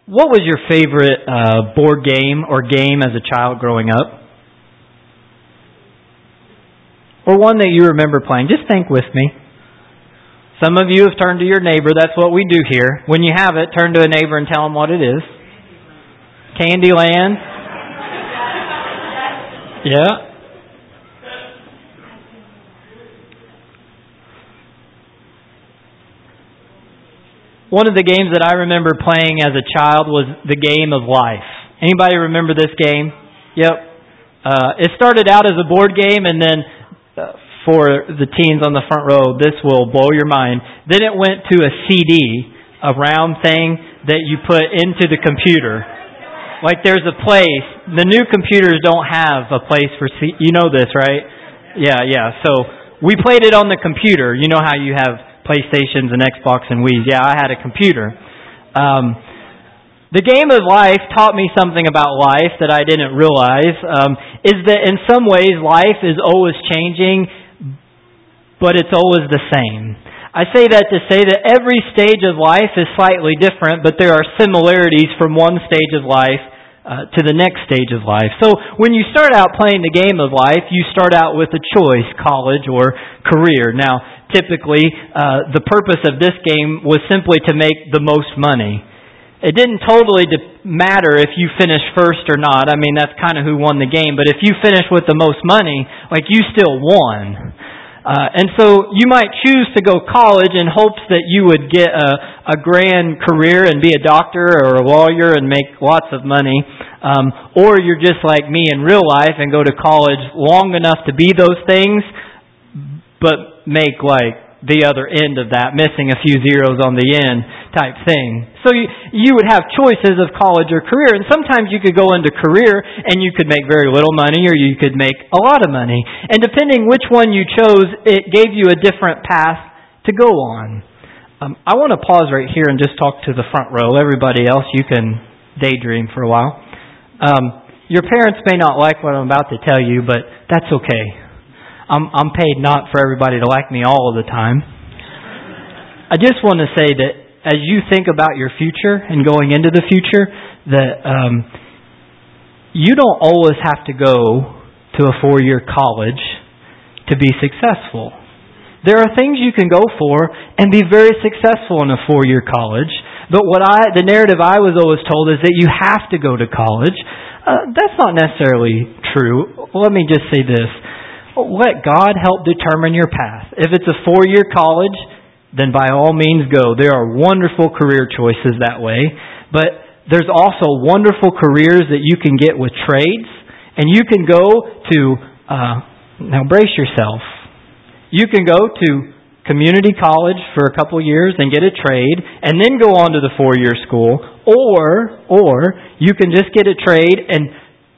What was your favorite board game or game as a child growing up? Or one that you remember playing? Just think with me. Some of you have turned to your neighbor. That's what we do here. When you have it, turn to a neighbor and tell them what it is. Candyland. Yeah. One of the games that I remember playing as a child was the game of life. Anybody remember this game? Yep. It started out as a board game, and then for the teens on the front row, this will blow your mind. Then it went to a CD, a round thing that you put into the computer. Like there's a place. The new computers don't have a place for you know this, right? Yeah. So we played it on the computer. You know how you have PlayStations and Xbox and Wii's. Yeah, I had a computer. The game of life taught me something about life that I didn't realize, is that in some ways life is always changing, but it's always the same. I say that to say that every stage of life is slightly different, but there are similarities from one stage of life to the next stage of life. So when you start out playing the game of life, you start out with a choice, college or career. Now, typically, the purpose of this game was simply to make the most money. It didn't totally matter if you finished first or not. I mean, that's kind of who won the game. But if you finished with the most money, like you still won. And so you might choose to go college in hopes that you would get a grand career and be a doctor or a lawyer and make lots of money. Or you're just like me in real life and go to college long enough to be those things, but make like the other end of that, missing a few zeros on the end type thing. So you would have choices of college or career, and sometimes you could go into career and you could make very little money, or you could make a lot of money. And depending which one you chose, it gave you a different path to go on. I want to pause right here and just talk to the front row. Everybody else, you can daydream for a while. Your parents may not like what I'm about to tell you, but that's okay. I'm paid not for everybody to like me all of the time. I just want to say that as you think about your future and going into the future, that you don't always have to go to a 4-year college to be successful. There are things you can go for and be very successful in a 4-year college, but the narrative I was always told is that you have to go to college. That's not necessarily true. Let me just say this. Let God help determine your path. If it's a 4-year college, then by all means go. There are wonderful career choices that way. But there's also wonderful careers that you can get with trades. And you can go to, now brace yourself. You can go to community college for a couple years and get a trade, and then go on to the 4-year school. Or you can just get a trade and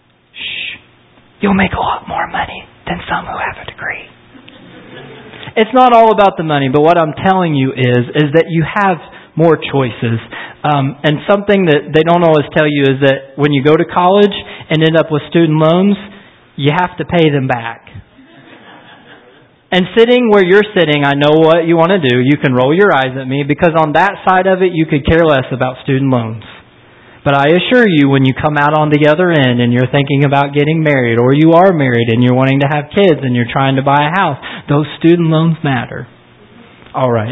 you'll make a lot more money than some who have a degree. It's not all about the money, but what I'm telling you is that you have more choices. And something that they don't always tell you is that when you go to college and end up with student loans, you have to pay them back. And sitting where you're sitting, I know what you want to do. You can roll your eyes at me, because on that side of it, you could care less about student loans. But I assure you, when you come out on the other end and you're thinking about getting married, or you are married and you're wanting to have kids and you're trying to buy a house, those student loans matter. All right.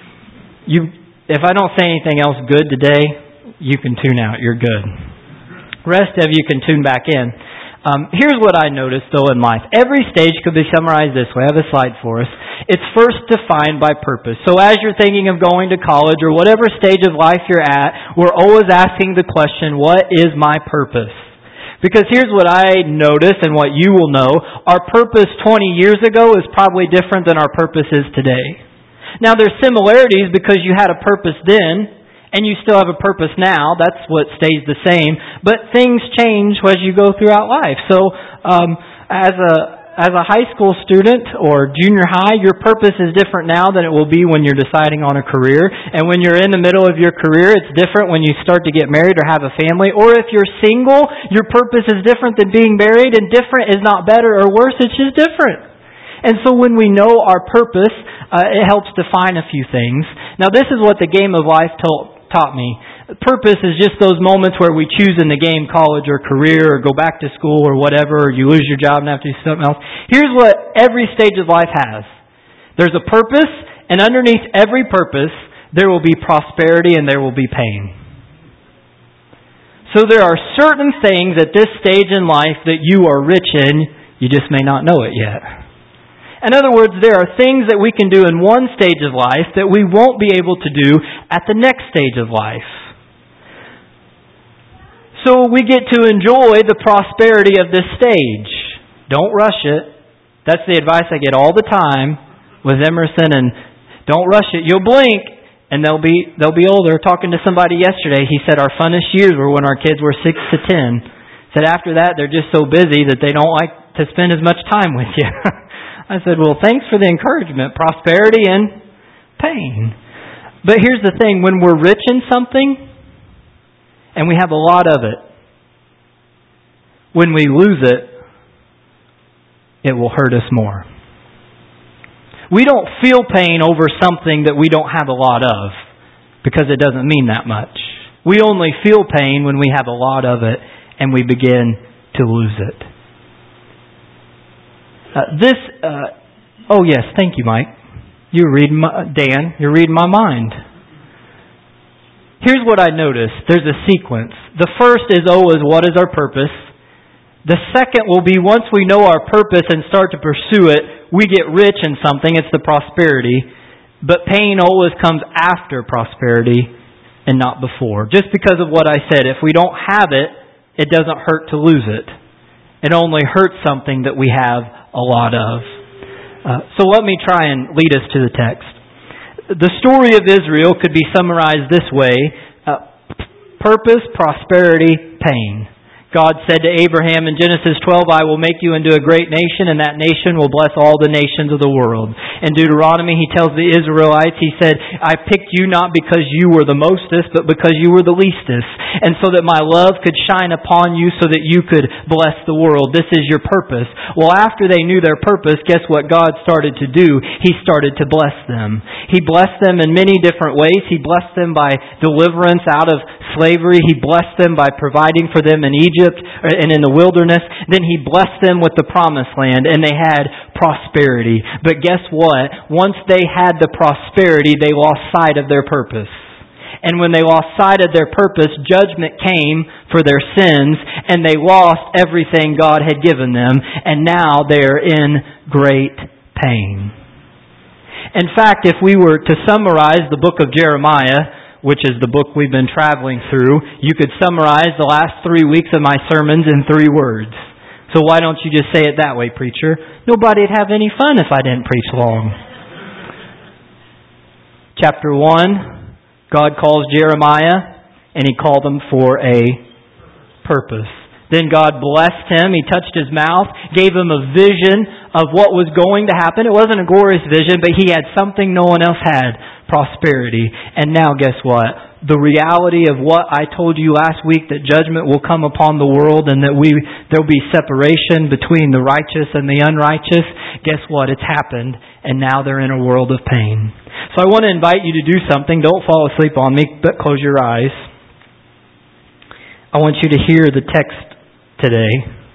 If I don't say anything else good today, you can tune out. You're good. Rest of you can tune back in. Here's what I noticed, though, in life. Every stage could be summarized this way. I have a slide for us. It's first defined by purpose. So as you're thinking of going to college or whatever stage of life you're at, we're always asking the question, what is my purpose? Because here's what I notice and what you will know. Our purpose 20 years ago is probably different than our purpose is today. Now, there's similarities because you had a purpose then, and you still have a purpose now. That's what stays the same. But things change as you go throughout life. So as a high school student or junior high, your purpose is different now than it will be when you're deciding on a career. And when you're in the middle of your career, it's different when you start to get married or have a family. Or if you're single, your purpose is different than being married. And different is not better or worse. It's just different. And so when we know our purpose, it helps define a few things. Now, this is what the game of life taught me. Purpose is just those moments where we choose in the game college or career or go back to school or whatever, or you lose your job and have to do something else. Here's what every stage of life has. There's a purpose, and underneath every purpose, there will be prosperity and there will be pain. So there are certain things at this stage in life that you are rich in, you just may not know it yet. In other words, there are things that we can do in one stage of life that we won't be able to do at the next stage of life. So we get to enjoy the prosperity of this stage. Don't rush it. That's the advice I get all the time with Emerson, and don't rush it. You'll blink and they'll be older. Talking to somebody yesterday, he said our funnest years were when our kids were 6 to 10. Said after that they're just so busy that they don't like to spend as much time with you. I said, well, thanks for the encouragement. Prosperity and pain. But here's the thing, when we're rich in something and we have a lot of it, when we lose it, it will hurt us more. We don't feel pain over something that we don't have a lot of because it doesn't mean that much. We only feel pain when we have a lot of it and we begin to lose it. Oh yes, thank you, Mike. Dan, you're reading my mind. Here's what I noticed. There's a sequence. The first is what is our purpose? The second will be once we know our purpose and start to pursue it, we get rich in something. It's the prosperity. But pain always comes after prosperity and not before. Just because of what I said. If we don't have it, it doesn't hurt to lose it. It only hurts something that we have a lot of. So let me try and lead us to the text. The story of Israel could be summarized this way. Purpose, prosperity, pain. God said to Abraham in Genesis 12, I will make you into a great nation, and that nation will bless all the nations of the world. In Deuteronomy, he tells the Israelites, he said, I picked you not because you were the mostest, but because you were the leastest, and so that my love could shine upon you so that you could bless the world. This is your purpose. Well, after they knew their purpose, guess what God started to do? He started to bless them. He blessed them in many different ways. He blessed them by deliverance out of slavery. He blessed them by providing for them in Egypt and in the wilderness. Then He blessed them with the promised land, and they had prosperity. But guess what? Once they had the prosperity, they lost sight of their purpose. And when they lost sight of their purpose, judgment came for their sins, and they lost everything God had given them, and now they're in great pain. In fact, if we were to summarize the book of Jeremiah, which is the book we've been traveling through, you could summarize the last 3 weeks of my sermons in 3 words. So why don't you just say it that way, preacher? Nobody'd have any fun if I didn't preach long. Chapter 1, God calls Jeremiah, and He called him for a purpose. Then God blessed him. He touched his mouth, gave him a vision of what was going to happen. It wasn't a glorious vision, but he had something no one else had, prosperity. And now guess what? The reality of what I told you last week, that judgment will come upon the world and that there'll be separation between the righteous and the unrighteous. Guess what? It's happened, and now they're in a world of pain. So I want to invite you to do something. Don't fall asleep on me, but close your eyes. I want you to hear the text today.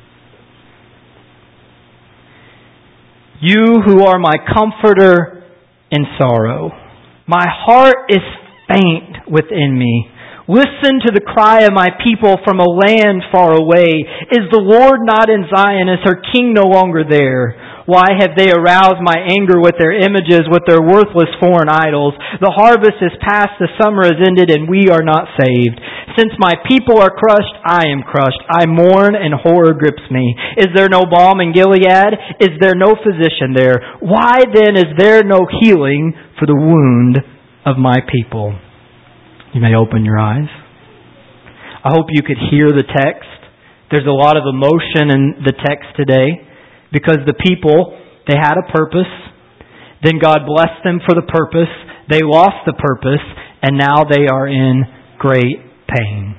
You who are my comforter in sorrow, my heart is faint within me. Listen to the cry of my people from a land far away. Is the Lord not in Zion? Is her king no longer there? Why have they aroused my anger with their images, with their worthless foreign idols? The harvest is past, the summer is ended, and we are not saved. Since my people are crushed, I am crushed. I mourn, and horror grips me. Is there no balm in Gilead? Is there no physician there? Why then is there no healing for the wound of my people? You may open your eyes. I hope you could hear the text. There's a lot of emotion in the text today because the people, they had a purpose. Then God blessed them for the purpose. They lost the purpose, and now they are in great pain.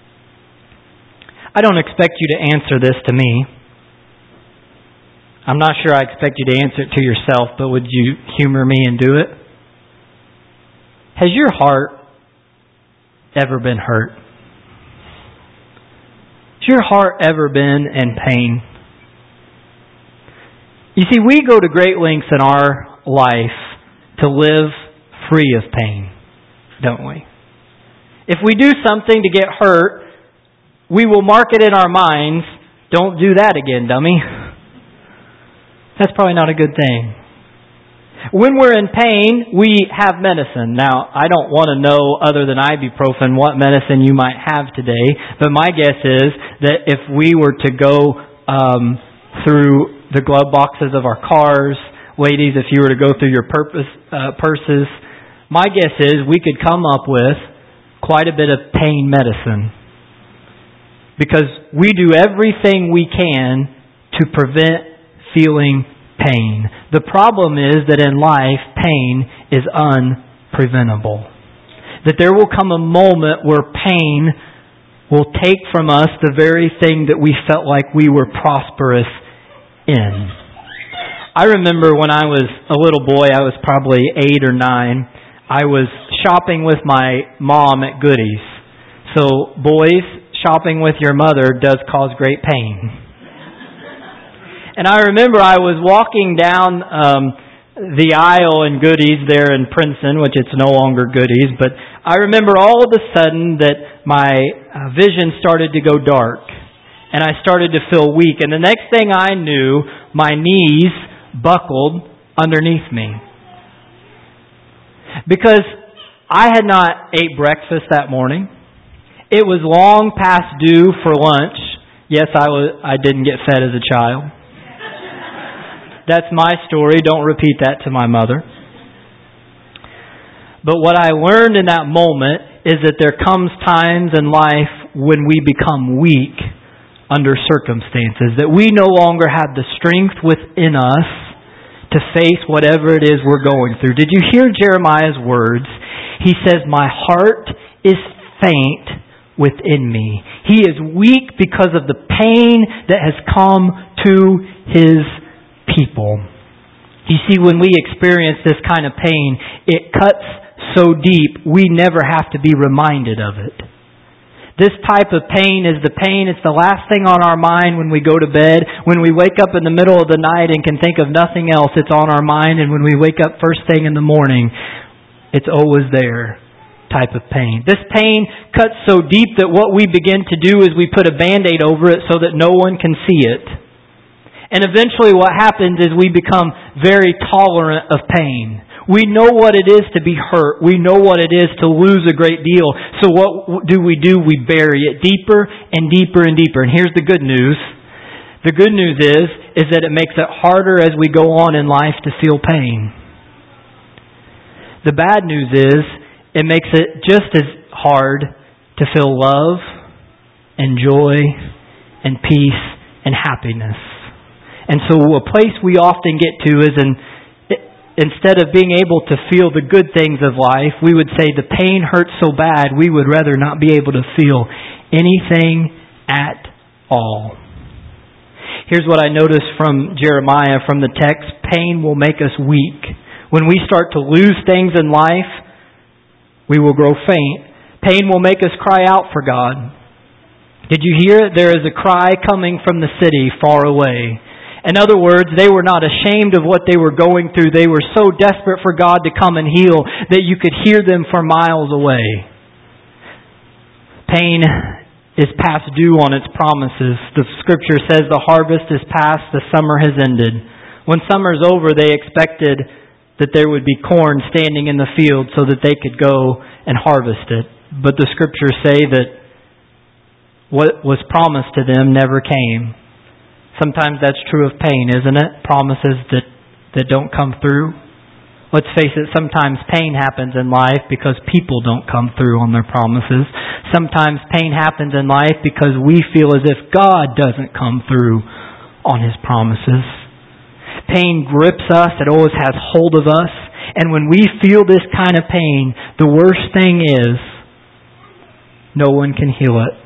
I don't expect you to answer this to me. I'm not sure I expect you to answer it to yourself, but would you humor me and do it? Has your heart ever been hurt? Has your heart ever been in pain? You see, we go to great lengths in our life to live free of pain, don't we? If we do something to get hurt, we will mark it in our minds, don't do that again, dummy. That's probably not a good thing. When we're in pain, we have medicine. Now, I don't want to know, other than ibuprofen, what medicine you might have today, but my guess is that if we were to go through the glove boxes of our cars, ladies, if you were to go through your purses, my guess is we could come up with quite a bit of pain medicine. Because we do everything we can to prevent feeling pain. The problem is that in life, pain is unpreventable. That there will come a moment where pain will take from us the very thing that we felt like we were prosperous in. I remember when I was a little boy, I was probably 8 or 9, I was shopping with my mom at Goodies. So, boys, shopping with your mother does cause great pain. And I remember I was walking down the aisle in Goodies there in Princeton, which it's no longer Goodies, but I remember all of a sudden that my vision started to go dark. And I started to feel weak. And the next thing I knew, my knees buckled underneath me. Because I had not ate breakfast that morning. It was long past due for lunch. Yes, I didn't get fed as a child. That's my story. Don't repeat that to my mother. But what I learned in that moment is that there comes times in life when we become weak under circumstances, that we no longer have the strength within us to face whatever it is we're going through. Did you hear Jeremiah's words? He says, "My heart is faint within me." He is weak because of the pain that has come to his people. You see, when we experience this kind of pain, it cuts so deep, we never have to be reminded of it. This type of pain is the pain. It's the last thing on our mind when we go to bed. When we wake up in the middle of the night and can think of nothing else, it's on our mind. And when we wake up first thing in the morning, it's always there type of pain. This pain cuts so deep that what we begin to do is we put a Band-Aid over it so that no one can see it. And eventually what happens is we become very tolerant of pain. We know what it is to be hurt. We know what it is to lose a great deal. So what do? We bury it deeper and deeper and deeper. And here's the good news. The good news is that it makes it harder as we go on in life to feel pain. The bad news is it makes it just as hard to feel love and joy and peace and happiness. And so a place we often get to is instead of being able to feel the good things of life, we would say the pain hurts so bad we would rather not be able to feel anything at all. Here's what I noticed from Jeremiah, from the text. Pain will make us weak. When we start to lose things in life, we will grow faint. Pain will make us cry out for God. Did you hear it? There is a cry coming from the city far away. In other words, they were not ashamed of what they were going through. They were so desperate for God to come and heal that you could hear them for miles away. Pain is past due on its promises. The Scripture says the harvest is past, the summer has ended. When summer's over, they expected that there would be corn standing in the field so that they could go and harvest it. But the Scriptures say that what was promised to them never came. Sometimes that's true of pain, isn't it? Promises that don't come through. Let's face it, sometimes pain happens in life because people don't come through on their promises. Sometimes pain happens in life because we feel as if God doesn't come through on His promises. Pain grips us. It always has hold of us. And when we feel this kind of pain, the worst thing is no one can heal it.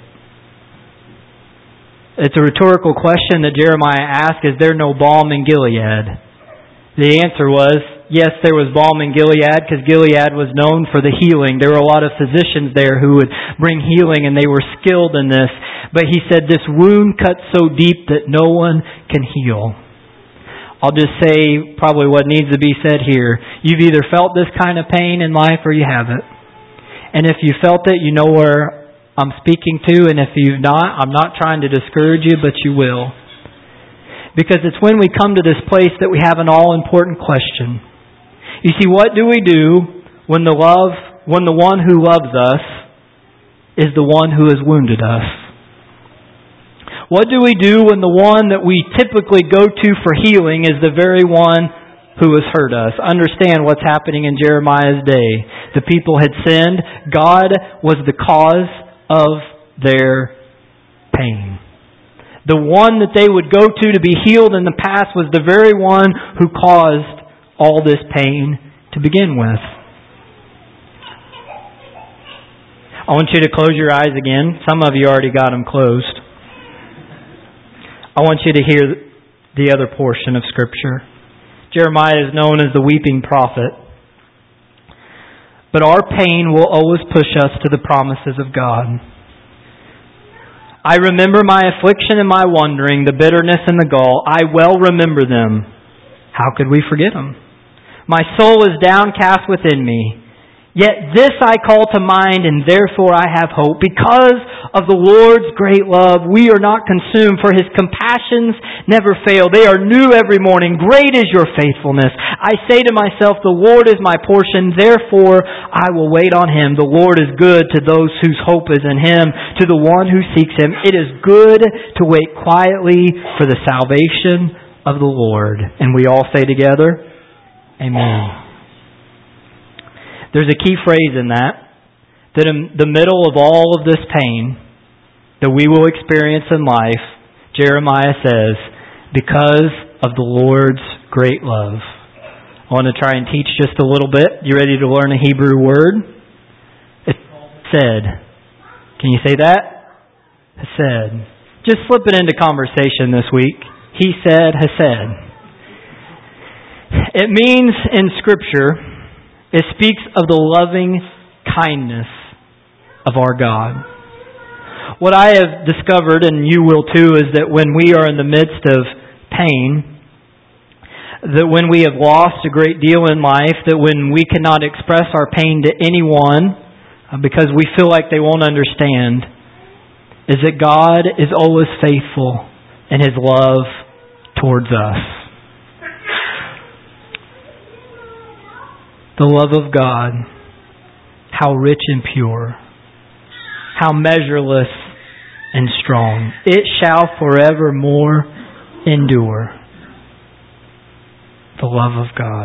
It's a rhetorical question that Jeremiah asked, is there no balm in Gilead? The answer was, yes, there was balm in Gilead because Gilead was known for the healing. There were a lot of physicians there who would bring healing and they were skilled in this. But he said this wound cuts so deep that no one can heal. I'll just say probably what needs to be said here. You've either felt this kind of pain in life or you haven't. And if you felt it, you know where I'm speaking to. And if you've not, I'm not trying to discourage you, but you will. Because it's when we come to this place that we have an all-important question. You see, what do we do when the one who loves us is the one who has wounded us? What do we do when the one that we typically go to for healing is the very one who has hurt us? Understand what's happening in Jeremiah's day. The people had sinned. God was the cause of their pain. The one that they would go to be healed in the past was the very one who caused all this pain to begin with. I want you to close your eyes again. Some of you already got them closed. I want you to hear the other portion of Scripture. Jeremiah is known as the weeping prophet. But our pain will always push us to the promises of God. I remember my affliction and my wandering, the bitterness and the gall. I well remember them. How could we forget them? My soul is downcast within me. Yet this I call to mind, and therefore I have hope. Because of the Lord's great love, we are not consumed, for His compassions never fail. They are new every morning. Great is your faithfulness. I say to myself, the Lord is my portion, therefore I will wait on Him. The Lord is good to those whose hope is in Him, to the one who seeks Him. It is good to wait quietly for the salvation of the Lord. And we all say together, Amen. There's a key phrase in that in the middle of all of this pain that we will experience in life, Jeremiah says, because of the Lord's great love. I want to try and teach just a little bit. You ready to learn a Hebrew word? It's said. Can you say that? Hesed. Just slip it into conversation this week. He said, Hesed. It means in Scripture, it speaks of the loving kindness of our God. What I have discovered, and you will too, is that when we are in the midst of pain, that when we have lost a great deal in life, that when we cannot express our pain to anyone because we feel like they won't understand, is that God is always faithful in His love towards us. The love of God, how rich and pure, how measureless and strong. It shall forevermore endure. The love of God.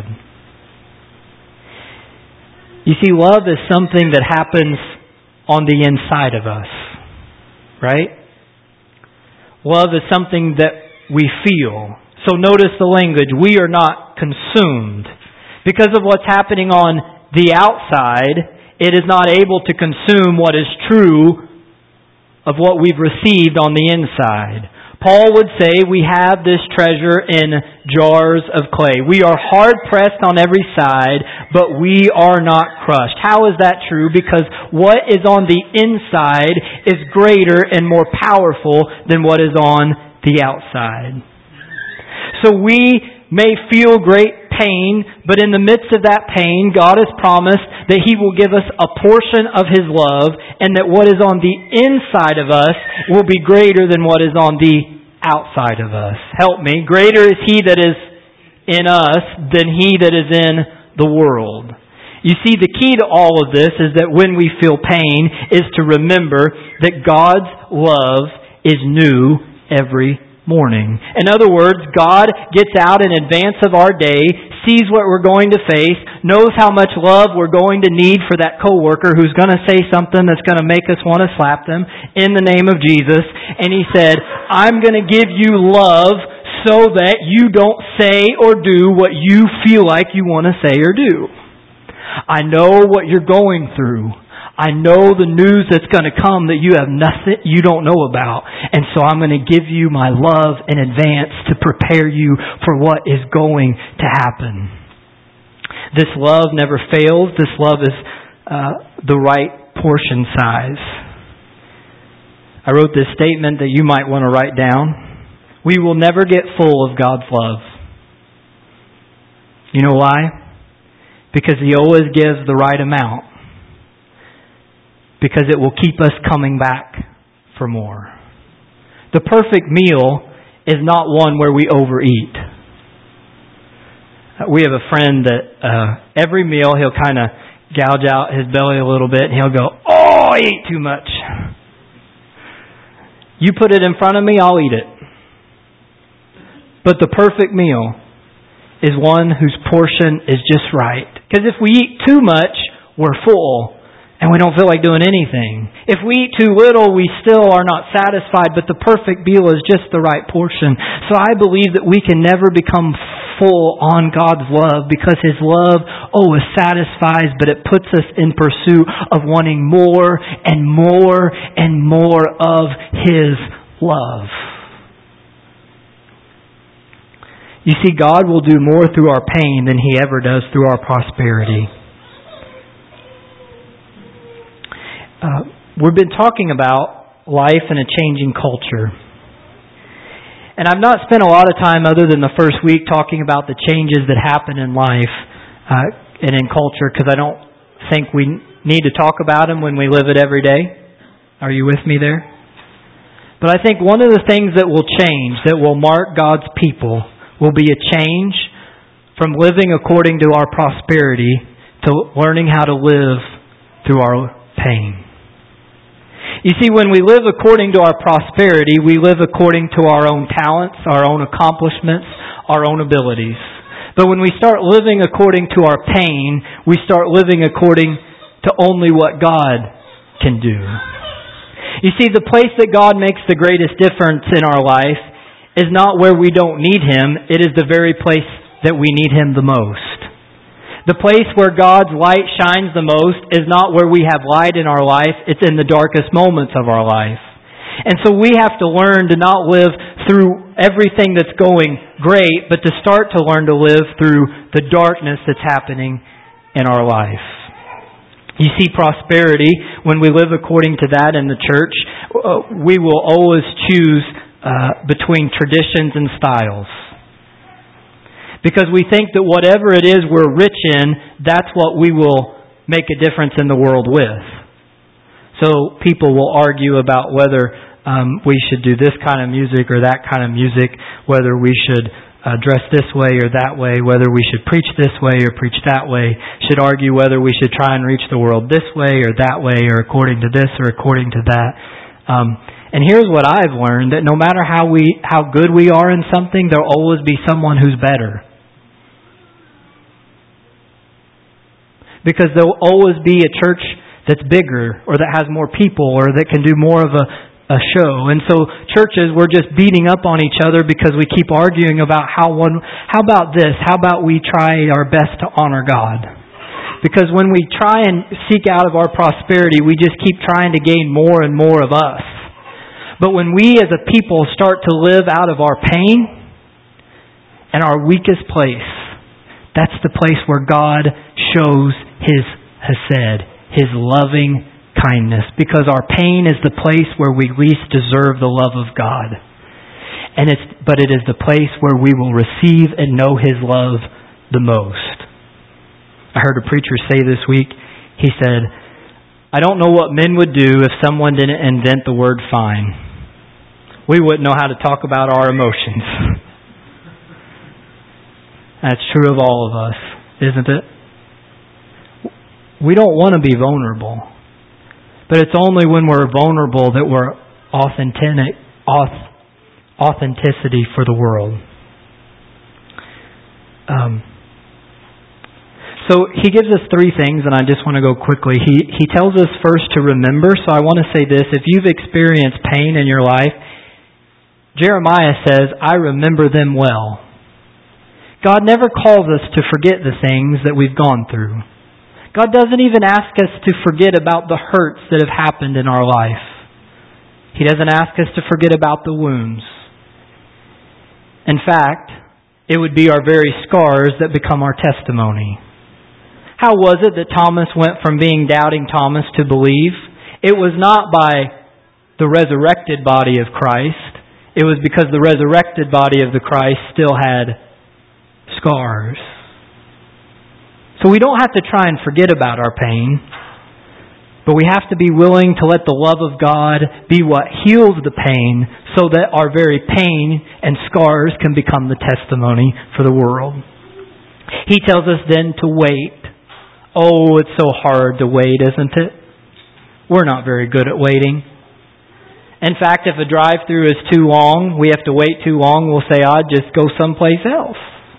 You see, love is something that happens on the inside of us, right? Love is something that we feel. So notice the language. We are not consumed. Because of what's happening on the outside, it is not able to consume what is true of what we've received on the inside. Paul would say we have this treasure in jars of clay. We are hard-pressed on every side, but we are not crushed. How is that true? Because what is on the inside is greater and more powerful than what is on the outside. So we may feel great pain, but in the midst of that pain, God has promised that He will give us a portion of His love, and that what is on the inside of us will be greater than what is on the outside of us. Help me. Greater is He that is in us than he that is in the world. You see, the key to all of this is that when we feel pain is to remember that God's love is new every morning. In other words, God gets out in advance of our day, sees what we're going to face, knows how much love we're going to need for that coworker who's going to say something that's going to make us want to slap them in the name of Jesus. And He said, I'm going to give you love so that you don't say or do what you feel like you want to say or do. I know what you're going through. I know the news that's going to come that you have nothing, you don't know about. And so I'm going to give you my love in advance to prepare you for what is going to happen. This love never fails. This love is the right portion size. I wrote this statement that you might want to write down. We will never get full of God's love. You know why? Because He always gives the right amount. Because it will keep us coming back for more. The perfect meal is not one where we overeat. We have a friend that every meal he'll kind of gouge out his belly a little bit and he'll go, "Oh, I ate too much." You put it in front of me, I'll eat it. But the perfect meal is one whose portion is just right. Because if we eat too much, we're full and we don't feel like doing anything. If we eat too little, we still are not satisfied, but the perfect meal is just the right portion. So I believe that we can never become full on God's love because His love always satisfies, but it puts us in pursuit of wanting more and more and more of His love. You see, God will do more through our pain than He ever does through our prosperity. We've been talking about life in a changing culture. And I've not spent a lot of time other than the first week talking about the changes that happen in life and in culture, because I don't think we need to talk about them when we live it every day. Are you with me there? But I think one of the things that will change, that will mark God's people, will be a change from living according to our prosperity to learning how to live through our pain. You see, when we live according to our prosperity, we live according to our own talents, our own accomplishments, our own abilities. But when we start living according to our pain, we start living according to only what God can do. You see, the place that God makes the greatest difference in our life is not where we don't need Him. It is the very place that we need Him the most. The place where God's light shines the most is not where we have light in our life. It's in the darkest moments of our life. And so we have to learn to not live through everything that's going great, but to start to learn to live through the darkness that's happening in our life. You see, prosperity, when we live according to that in the church, we will always choose between traditions and styles. Because we think that whatever it is we're rich in, that's what we will make a difference in the world with. So people will argue about whether we should do this kind of music or that kind of music, whether we should dress this way or that way, whether we should preach this way or preach that way, should argue whether we should try and reach the world this way or that way or according to this or according to that. And here's what I've learned, that no matter how good we are in something, there'll always be someone who's better. Because there'll always be a church that's bigger or that has more people or that can do more of a show. And so churches, we're just beating up on each other because we keep arguing about how about this? How about we try our best to honor God? Because when we try and seek out of our prosperity, we just keep trying to gain more and more of us. But when we as a people start to live out of our pain and our weakest place, that's the place where God shows His hesed, His loving kindness. Because our pain is the place where we least deserve the love of God. But it is the place where we will receive and know His love the most. I heard a preacher say this week, he said, "I don't know what men would do if someone didn't invent the word fine. We wouldn't know how to talk about our emotions." That's true of all of us, isn't it? We don't want to be vulnerable. But it's only when we're vulnerable that we're authenticity for the world. So he gives us three things, and I just want to go quickly. He tells us first to remember. So I want to say this. If you've experienced pain in your life, Jeremiah says, "I remember them well." God never calls us to forget the things that we've gone through. God doesn't even ask us to forget about the hurts that have happened in our life. He doesn't ask us to forget about the wounds. In fact, it would be our very scars that become our testimony. How was it that Thomas went from being doubting Thomas to believe? It was not by the resurrected body of Christ. It was because the resurrected body of the Christ still had scars. So we don't have to try and forget about our pain, but we have to be willing to let the love of God be what heals the pain so that our very pain and scars can become the testimony for the world. He tells us then to wait. Oh, it's so hard to wait, isn't it? We're not very good at waiting. In fact, if a drive-thru is too long, we have to wait too long, we'll say, I'd just go someplace else.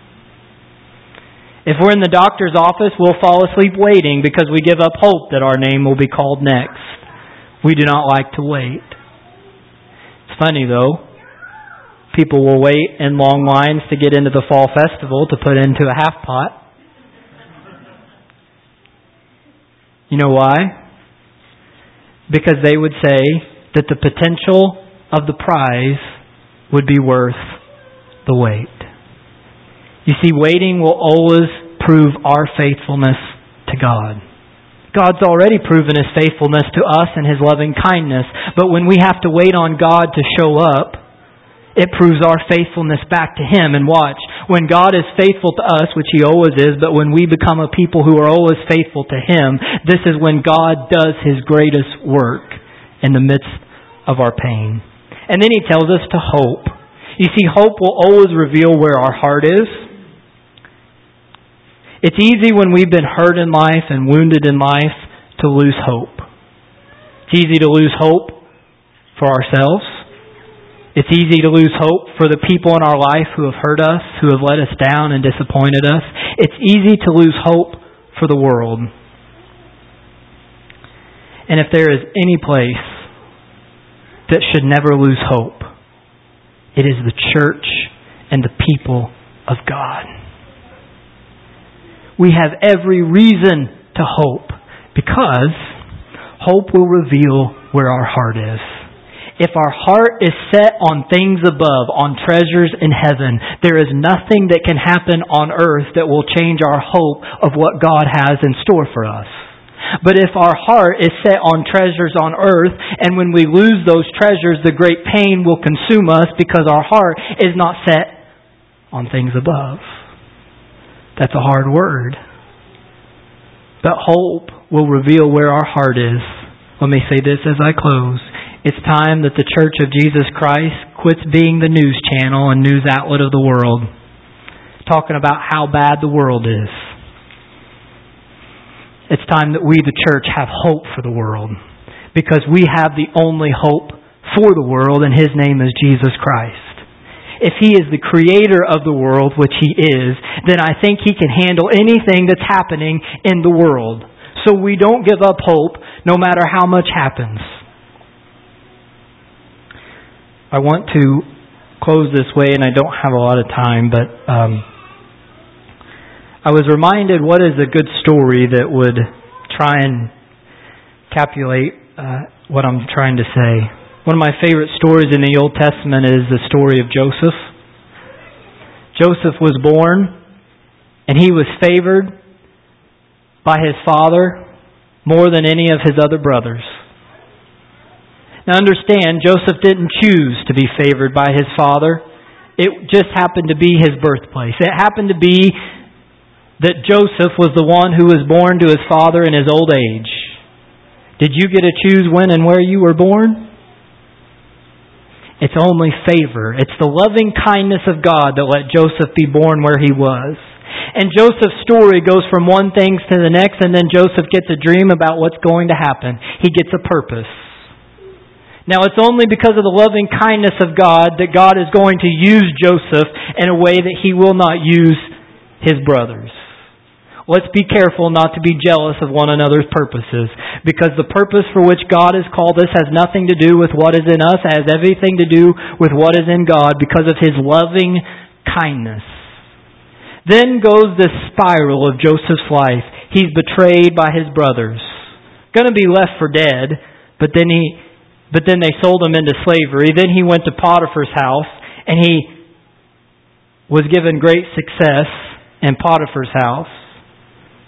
If we're in the doctor's office, we'll fall asleep waiting because we give up hope that our name will be called next. We do not like to wait. It's funny though. People will wait in long lines to get into the fall festival to put into a half pot. You know why? Because they would say that the potential of the prize would be worth the wait. You see, waiting will always prove our faithfulness to God. God's already proven His faithfulness to us and His loving kindness, but when we have to wait on God to show up, it proves our faithfulness back to Him. And watch, when God is faithful to us, which He always is, but when we become a people who are always faithful to Him, this is when God does His greatest work in the midst of our pain. And then He tells us to hope. You see, hope will always reveal where our heart is. It's easy when we've been hurt in life and wounded in life to lose hope. It's easy to lose hope for ourselves. It's easy to lose hope for the people in our life who have hurt us, who have let us down and disappointed us. It's easy to lose hope for the world. And if there is any place that should never lose hope, it is the church and the people of God. We have every reason to hope because hope will reveal where our heart is. If our heart is set on things above, on treasures in heaven, there is nothing that can happen on earth that will change our hope of what God has in store for us. But if our heart is set on treasures on earth, and when we lose those treasures, the great pain will consume us because our heart is not set on things above. That's a hard word. But hope will reveal where our heart is. Let me say this as I close. It's time that the Church of Jesus Christ quits being the news channel and news outlet of the world, talking about how bad the world is. It's time that we, the church, have hope for the world, because we have the only hope for the world, and His name is Jesus Christ. If He is the creator of the world, which He is, then I think He can handle anything that's happening in the world. So we don't give up hope no matter how much happens. I want to close this way, and I don't have a lot of time, but I was reminded what is a good story that would try and capsulate what I'm trying to say. One of my favorite stories in the Old Testament is the story of Joseph. Joseph was born, and he was favored by his father more than any of his other brothers. Now understand, Joseph didn't choose to be favored by his father. It just happened to be his birthplace. It happened to be that Joseph was the one who was born to his father in his old age. Did you get to choose when and where you were born? It's only favor. It's the loving kindness of God that let Joseph be born where he was. And Joseph's story goes from one thing to the next, and then Joseph gets a dream about what's going to happen. He gets a purpose. Now it's only because of the loving kindness of God that God is going to use Joseph in a way that He will not use his brothers. Let's be careful not to be jealous of one another's purposes, because the purpose for which God has called us has nothing to do with what is in us. It has everything to do with what is in God because of His loving kindness. Then goes this spiral of Joseph's life. He's betrayed by his brothers. Going to be left for dead, but then they sold him into slavery. Then he went to Potiphar's house, and he was given great success in Potiphar's house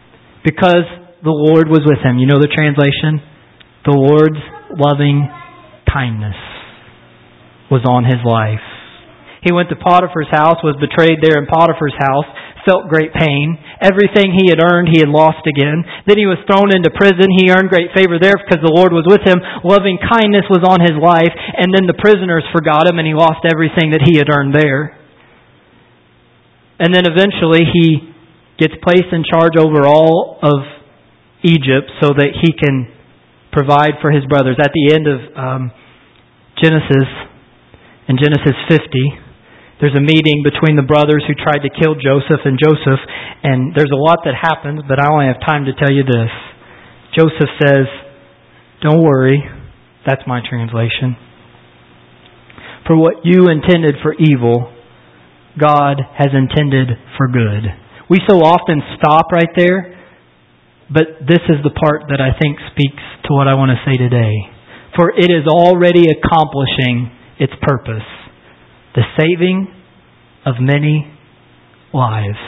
because the Lord was with him. You know the translation? The Lord's loving kindness was on his life. He went to Potiphar's house, was betrayed there in Potiphar's house, felt great pain. Everything he had earned, he had lost again. Then he was thrown into prison. He earned great favor there because the Lord was with him. Loving kindness was on his life. And then the prisoners forgot him and he lost everything that he had earned there. And then eventually he gets placed in charge over all of Egypt so that he can provide for his brothers. At the end of Genesis, in Genesis 50, there's a meeting between the brothers who tried to kill Joseph and Joseph, and there's a lot that happens, but I only have time to tell you this. Joseph says, "Don't worry," that's my translation, "for what you intended for evil, God has intended for good." We so often stop right there, but this is the part that I think speaks to what I want to say today. For it is already accomplishing its purpose, the saving of many lives.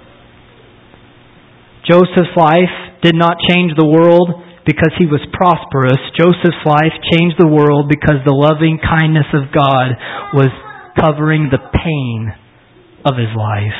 Joseph's life did not change the world because he was prosperous. Joseph's life changed the world because the loving kindness of God was covering the pain of his life.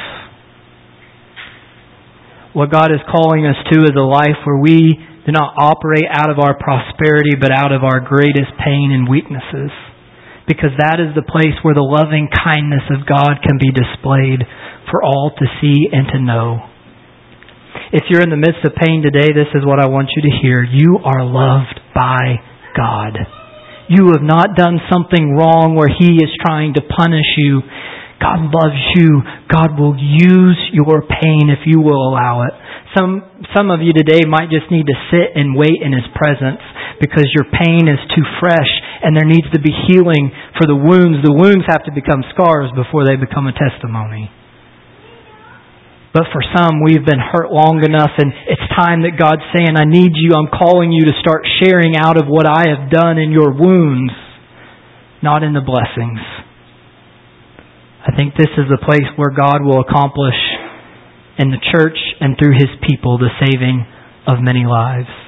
What God is calling us to is a life where we do not operate out of our prosperity, but out of our greatest pain and weaknesses. Because that is the place where the loving kindness of God can be displayed for all to see and to know. If you're in the midst of pain today, this is what I want you to hear. You are loved by God. You have not done something wrong where He is trying to punish you. God loves you. God will use your pain if you will allow it. Some of you today might just need to sit and wait in His presence because your pain is too fresh and there needs to be healing for the wounds. The wounds have to become scars before they become a testimony. But for some, we've been hurt long enough and it's time that God's saying, I need you, I'm calling you to start sharing out of what I have done in your wounds, not in the blessings. I think this is the place where God will accomplish in the church and through His people the saving of many lives.